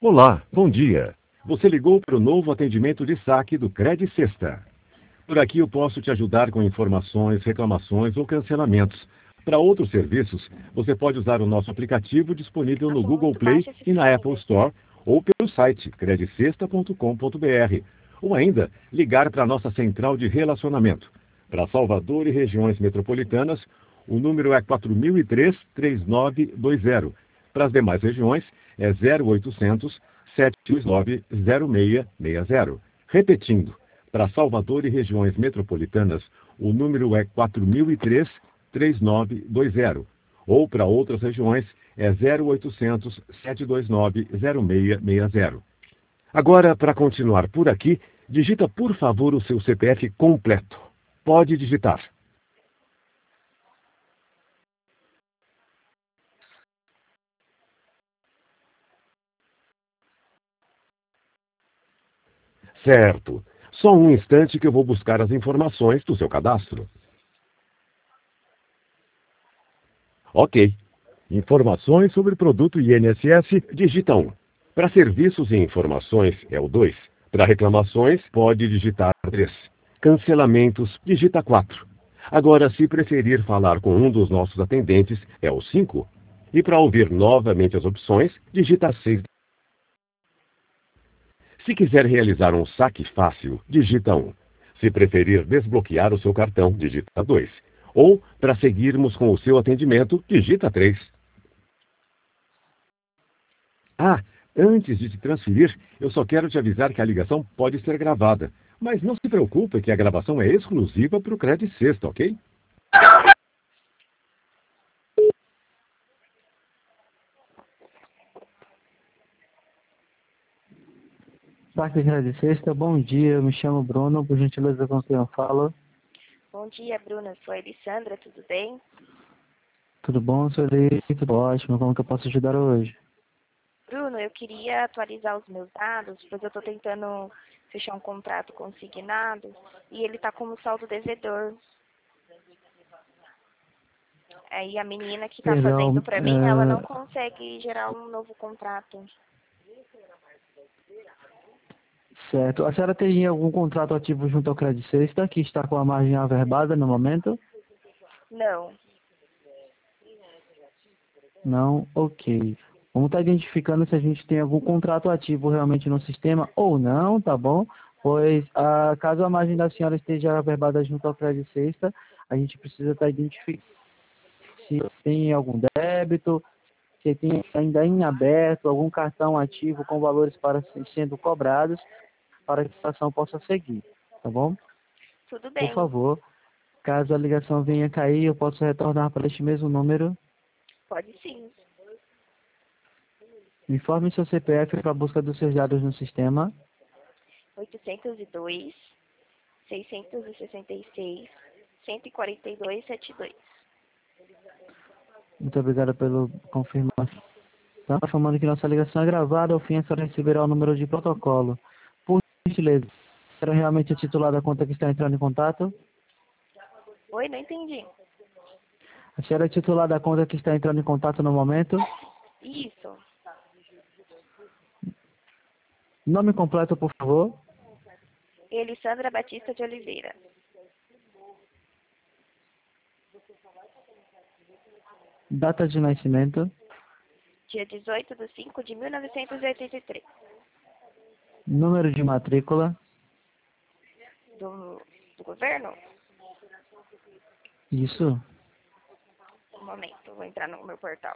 Olá, bom dia. Você ligou para o novo atendimento de saque do Cred Sexta. Por aqui eu posso te ajudar com informações, reclamações ou cancelamentos. Para outros serviços, você pode usar o nosso aplicativo disponível no Acho Google muito Play baixo esse e na Apple fone. Store ou pelo site credicesta.com.br ou ainda ligar para a nossa central de relacionamento. Para Salvador e regiões metropolitanas, o número é 4003-3920. Para as demais regiões, é 0800 729 0660. Repetindo, para Salvador e regiões metropolitanas, o número é 4003-3920. Ou para outras regiões, é 0800 729 0660. Agora, para continuar por aqui, digita por favor o seu CPF completo. Pode digitar. Certo. Só um instante que eu vou buscar as informações do seu cadastro. Ok. Informações sobre produto INSS, digita 1. Para serviços e informações, é o 2. Para reclamações, pode digitar 3. Cancelamentos, digita 4. Agora, se preferir falar com um dos nossos atendentes, é o 5. E para ouvir novamente as opções, digita 6. Se quiser realizar um saque fácil, digita 1. Se preferir desbloquear o seu cartão, digita 2. Ou, para seguirmos com o seu atendimento, digita 3. Ah, antes de te transferir, eu só quero te avisar que a ligação pode ser gravada. Mas não se preocupe que a gravação é exclusiva para o Cred Sexta, ok? Saque de Sexta, bom dia, eu me chamo Bruno, por gentileza com quem eu falo. Bom dia, Bruna. Sou a Elissandra, tudo bem? Tudo bom, senhor? Tudo ótimo, como que eu posso ajudar hoje? Bruno, eu queria atualizar os meus dados, pois eu estou tentando fechar um contrato consignado e ele está como saldo devedor. Aí a menina que está fazendo Perdão, para mim, ela não consegue gerar um novo contrato. certo. A senhora tem algum contrato ativo junto ao Credit Sexta que está com a margem averbada no momento? Não. Não? Ok. Vamos estar identificando se a gente tem algum contrato ativo realmente no sistema ou não, tá bom? Pois, caso a margem da senhora esteja averbada junto ao Credit Sexta, a gente precisa estar identificando se tem algum débito, se tem ainda em aberto algum cartão ativo com valores para sendo cobrados para que a ação possa seguir, tá bom? Tudo Por bem. favor, caso a ligação venha cair, eu posso retornar para este mesmo número. Pode sim. Informe seu CPF para a busca dos seus dados no sistema. 802, 666, 142, 72. Muito obrigado pela confirmação. Informando que nossa ligação é gravada, ao fim a senhora receberá o número de protocolo. Por gentileza, será realmente a titular da conta que está entrando em contato? Oi, não entendi. A senhora é titular da conta que está entrando em contato no momento? Isso. Nome completo, por favor. Elissandra Batista de Oliveira. Data de nascimento. Dia 18/5/1983. Número de matrícula. Do governo? Isso. Um momento, vou entrar no meu portal.